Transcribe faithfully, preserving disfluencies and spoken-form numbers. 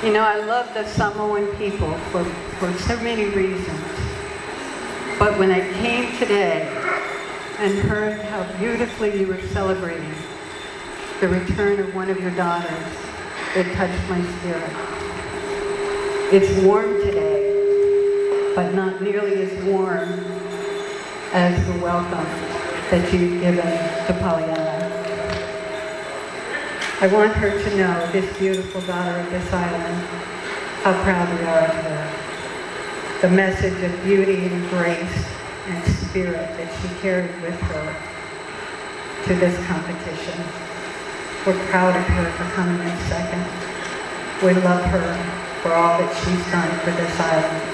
You know, I love the Samoan people for, for so many reasons. But when I came today and heard how beautifully you were celebrating the return of one of your daughters, it touched my spirit. It's warm today, but not nearly as warm as the welcome that you've given to Pollyanna. I want her to know, this beautiful daughter of this island, how proud we are of her. The message of beauty and grace and spirit that she carried with her to this competition. We're proud of her for coming in second. We love her for all that she's done for this island.